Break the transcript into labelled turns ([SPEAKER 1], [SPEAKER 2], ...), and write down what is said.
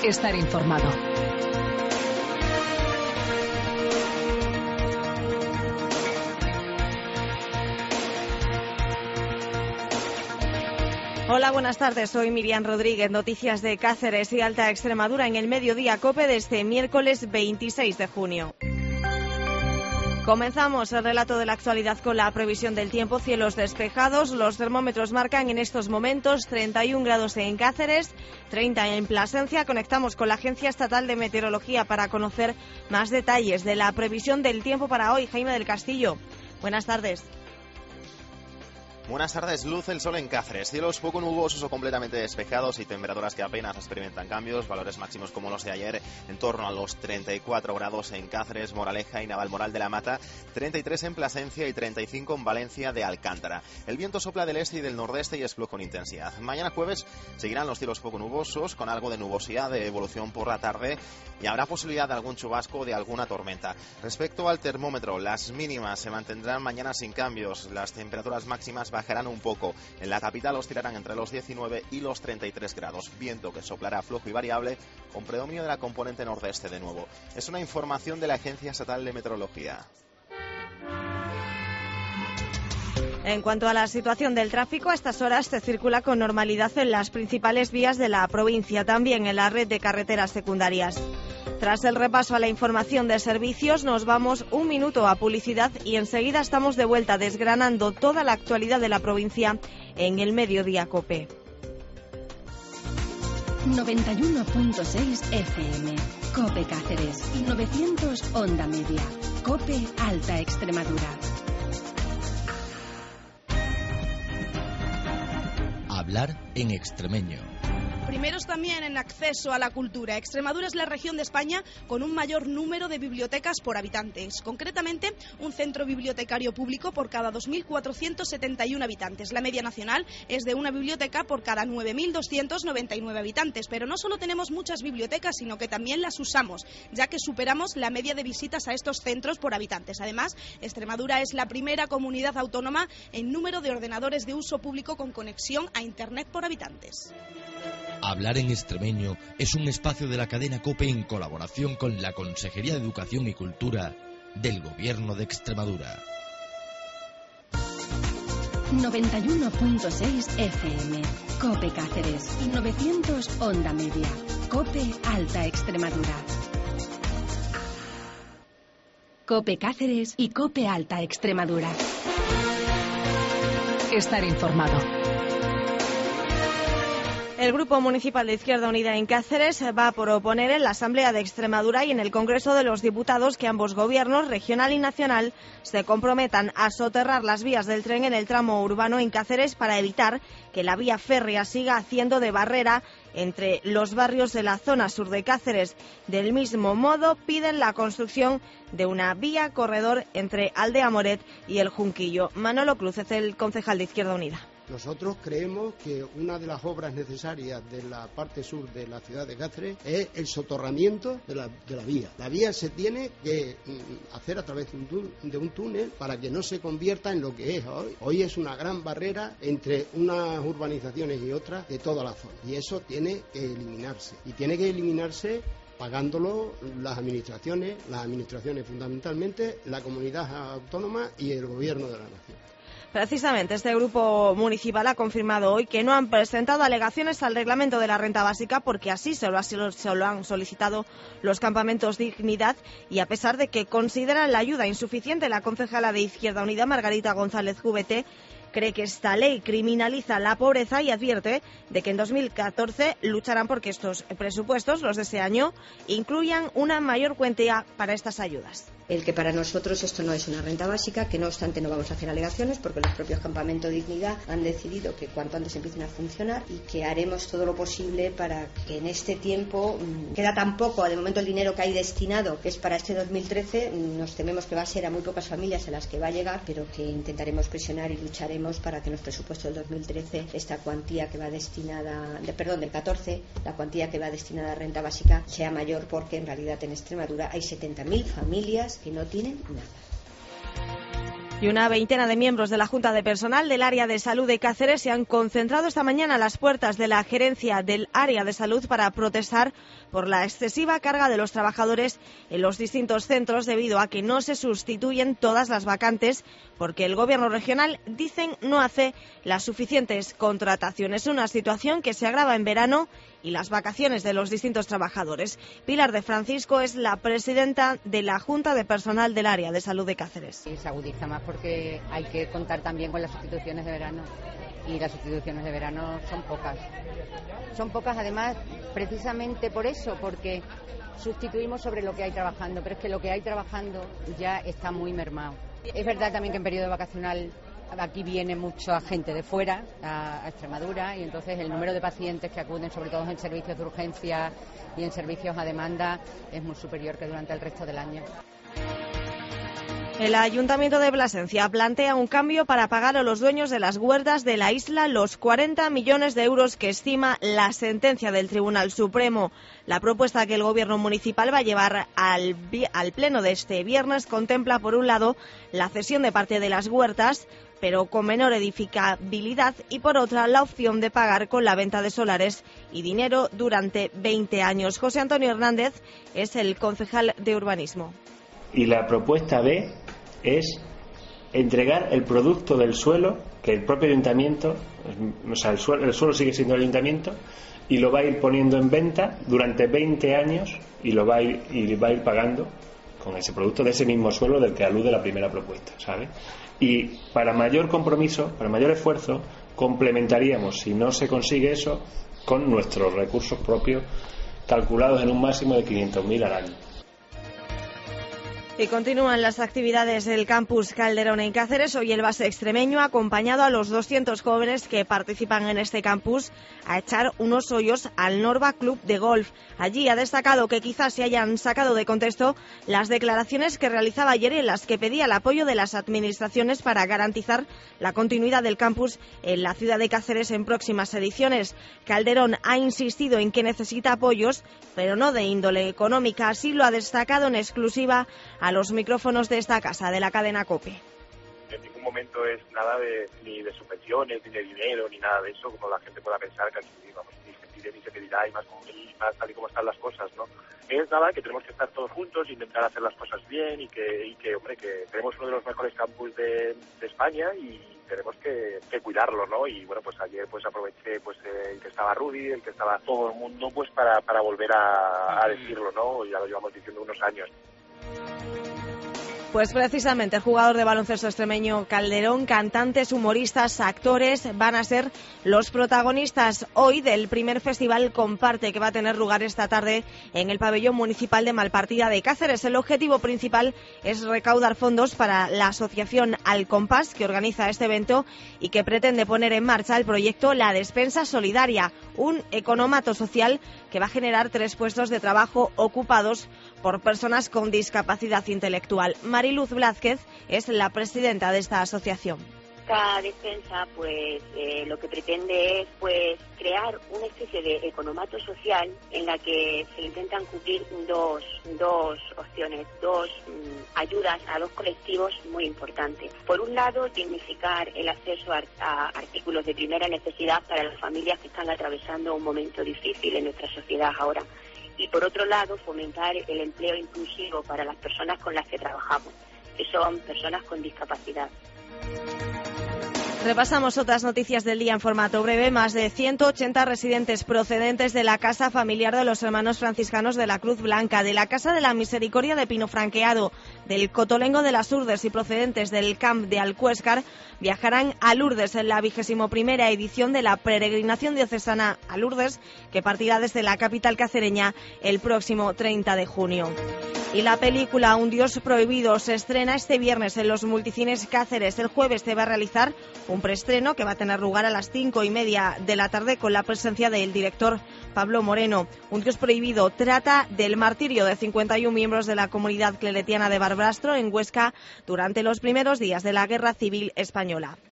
[SPEAKER 1] Estar informado.
[SPEAKER 2] Hola, buenas tardes. Soy Miriam Rodríguez. Noticias de Cáceres y Alta Extremadura en el Mediodía COPE de este miércoles 26 de junio. Comenzamos el relato de la actualidad con la previsión del tiempo. Cielos despejados, los termómetros marcan en estos momentos 31 grados en Cáceres, 30 en Plasencia. Conectamos con la Agencia Estatal de Meteorología para conocer más detalles de la previsión del tiempo para hoy. Jaime del Castillo, buenas tardes.
[SPEAKER 3] Buenas tardes. Luce el sol en Cáceres. Cielos poco nubosos o completamente despejados y temperaturas que apenas experimentan cambios. Valores máximos como los de ayer, en torno a los 34 grados en Cáceres, Moraleja y Navalmoral de la Mata, 33 en Plasencia y 35 en Valencia de Alcántara. El viento sopla del este y del nordeste y es flujo con intensidad. Mañana jueves seguirán los cielos poco nubosos, con algo de nubosidad de evolución por la tarde y habrá posibilidad de algún chubasco o de alguna tormenta. Respecto al termómetro, las mínimas se mantendrán mañana sin cambios. Las temperaturas máximas bajarán un poco. En la capital oscilarán entre los 19 y los 33 grados. Viento que soplará flojo y variable, con predominio de la componente nordeste de nuevo. Es una información de la Agencia Estatal de Meteorología.
[SPEAKER 2] En cuanto a la situación del tráfico, a estas horas se circula con normalidad en las principales vías de la provincia, también en la red de carreteras secundarias. Tras el repaso a la información de servicios, nos vamos un minuto a publicidad y enseguida estamos de vuelta desgranando toda la actualidad de la provincia en el Mediodía COPE.
[SPEAKER 4] 91.6 FM, COPE Cáceres, 900 Onda Media, COPE Alta Extremadura.
[SPEAKER 5] Hablar en extremeño.
[SPEAKER 6] Primeros también en acceso a la cultura. Extremadura es la región de España con un mayor número de bibliotecas por habitantes. Concretamente, un centro bibliotecario público por cada 2.471 habitantes. La media nacional es de una biblioteca por cada 9.299 habitantes. Pero no solo tenemos muchas bibliotecas, sino que también las usamos, ya que superamos la media de visitas a estos centros por habitantes. Además, Extremadura es la primera comunidad autónoma en número de ordenadores de uso público con conexión a Internet por habitantes.
[SPEAKER 5] Hablar en extremeño es un espacio de la cadena COPE en colaboración con la Consejería de Educación y Cultura del Gobierno de Extremadura.
[SPEAKER 4] 91.6 FM, COPE Cáceres, 900 Onda Media, COPE Alta Extremadura. COPE Cáceres y COPE Alta Extremadura.
[SPEAKER 1] Estar informado.
[SPEAKER 2] El Grupo Municipal de Izquierda Unida en Cáceres va a proponer en la Asamblea de Extremadura y en el Congreso de los Diputados que ambos gobiernos, regional y nacional, se comprometan a soterrar las vías del tren en el tramo urbano en Cáceres para evitar que la vía férrea siga haciendo de barrera entre los barrios de la zona sur de Cáceres. Del mismo modo, piden la construcción de una vía corredor entre Aldea Moret y El Junquillo. Manolo Cruz es el concejal de Izquierda Unida.
[SPEAKER 7] Nosotros creemos que una de las obras necesarias de la parte sur de la ciudad de Cáceres es el soterramiento de la vía. La vía se tiene que hacer a través de un túnel para que no se convierta en lo que es hoy. Hoy es una gran barrera entre unas urbanizaciones y otras de toda la zona. Y eso tiene que eliminarse. Y tiene que eliminarse pagándolo las administraciones fundamentalmente, la comunidad autónoma y el gobierno de la nación.
[SPEAKER 2] Precisamente este grupo municipal ha confirmado hoy que no han presentado alegaciones al reglamento de la renta básica porque así se lo han solicitado los campamentos Dignidad y a pesar de que consideran la ayuda insuficiente, la concejala de Izquierda Unida, Margarita González Júbete, cree que esta ley criminaliza la pobreza y advierte de que en 2014 lucharán porque estos presupuestos, los de ese año, incluyan una mayor cuantía para estas ayudas.
[SPEAKER 8] El que para nosotros esto no es una renta básica, que no obstante no vamos a hacer alegaciones porque los propios campamentos Dignidad han decidido que cuanto antes empiecen a funcionar y que haremos todo lo posible para que en este tiempo, queda tan poco, de momento el dinero que hay destinado, que es para este 2013, nos tememos que va a ser a muy pocas familias a las que va a llegar, pero que intentaremos presionar y lucharemos para que en los presupuestos del 2013 esta cuantía que va destinada, del 14, la cuantía que va destinada a renta básica sea mayor porque en realidad en Extremadura hay 70.000 familias que no tienen nada.
[SPEAKER 2] Y una veintena de miembros de la Junta de Personal del Área de Salud de Cáceres se han concentrado esta mañana a las puertas de la gerencia del Área de Salud para protestar por la excesiva carga de los trabajadores en los distintos centros debido a que no se sustituyen todas las vacantes porque el Gobierno regional, dicen, no hace las suficientes contrataciones. Una situación que se agrava en verano y las vacaciones de los distintos trabajadores. Pilar de Francisco es la presidenta de la Junta de Personal del Área de Salud de Cáceres.
[SPEAKER 9] Y se agudiza más porque hay que contar también con las sustituciones de verano. Y las sustituciones de verano son pocas. Son pocas además precisamente por eso, porque sustituimos sobre lo que hay trabajando, pero es que lo que hay trabajando ya está muy mermado. Es verdad también que en periodo vacacional aquí viene mucha gente de fuera a Extremadura y entonces el número de pacientes que acuden, sobre todo en servicios de urgencia y en servicios a demanda, es muy superior que durante el resto del año.
[SPEAKER 2] El Ayuntamiento de Plasencia plantea un cambio para pagar a los dueños de las huertas de la isla los 40 millones de euros que estima la sentencia del Tribunal Supremo. La propuesta que el Gobierno municipal va a llevar al pleno de este viernes contempla, por un lado, la cesión de parte de las huertas, pero con menor edificabilidad, y por otra, la opción de pagar con la venta de solares y dinero durante 20 años. José Antonio Hernández es el concejal de Urbanismo.
[SPEAKER 10] Y la propuesta B es entregar el producto del suelo, que el propio ayuntamiento, o sea, el suelo sigue siendo el ayuntamiento, y lo va a ir poniendo en venta durante 20 años y lo va a ir pagando con ese producto de ese mismo suelo del que alude la primera propuesta, ¿sabe? Y para mayor compromiso, para mayor esfuerzo, complementaríamos, si no se consigue eso, con nuestros recursos propios calculados en un máximo de 500.000 al año.
[SPEAKER 2] Y continúan las actividades del campus Calderón en Cáceres. Hoy el base extremeño ha acompañado a los 200 jóvenes que participan en este campus a echar unos hoyos al Norba Club de Golf. Allí ha destacado que quizás se hayan sacado de contexto las declaraciones que realizaba ayer en las que pedía el apoyo de las administraciones para garantizar la continuidad del campus en la ciudad de Cáceres en próximas ediciones. Calderón ha insistido en que necesita apoyos, pero no de índole económica. Así lo ha destacado en exclusiva a los micrófonos de esta casa, de la cadena COPE.
[SPEAKER 11] En ningún momento es nada ni de subvenciones, ni de dinero, ni nada de eso, como la gente pueda pensar que aquí, vamos, ni se pide ni se pedirá, y más tal y como están las cosas, ¿no? Es nada, que tenemos que estar todos juntos, intentar hacer las cosas bien y que hombre, que tenemos uno de los mejores campus de España y tenemos que cuidarlo, ¿no? Y bueno, pues ayer pues aproveché pues el que estaba Rudy, el que estaba todo el mundo, pues para volver a decirlo, ¿no? Ya lo llevamos diciendo unos años.
[SPEAKER 2] Pues precisamente el jugador de baloncesto extremeño Calderón, cantantes, humoristas, actores van a ser los protagonistas hoy del primer festival Comparte, que va a tener lugar esta tarde en el pabellón municipal de Malpartida de Cáceres. El objetivo principal es recaudar fondos para la asociación Al Compás, que organiza este evento y que pretende poner en marcha el proyecto La Despensa Solidaria, un economato social que va a generar 3 puestos de trabajo ocupados por personas con discapacidad intelectual. Mariluz Blázquez es la presidenta de esta asociación.
[SPEAKER 12] Esta despensa pues lo que pretende es pues crear una especie de economato social en la que se intentan cubrir dos opciones, dos ayudas a 2 colectivos muy importantes. Por un lado, dignificar el acceso a artículos de primera necesidad para las familias que están atravesando un momento difícil en nuestra sociedad ahora. Y por otro lado, fomentar el empleo inclusivo para las personas con las que trabajamos, que son personas con discapacidad.
[SPEAKER 2] Repasamos otras noticias del día en formato breve. Más de 180 residentes procedentes de la Casa Familiar de los Hermanos Franciscanos de la Cruz Blanca, de la Casa de la Misericordia de Pino Franqueado, del Cotolengo de las Urdes y procedentes del Camp de Alcuéscar viajarán a Lourdes en la 21ª edición de la peregrinación diocesana a Lourdes, que partirá desde la capital cacereña el próximo 30 de junio. Y la película Un Dios Prohibido se estrena este viernes en los multicines Cáceres. El jueves se va a realizar un preestreno que va a tener lugar a las 5:30 de la tarde con la presencia del director Pablo Moreno. Un Dios Prohibido trata del martirio de 51 miembros de la comunidad claretiana de Barbastro en Huesca durante los primeros días de la Guerra Civil Española.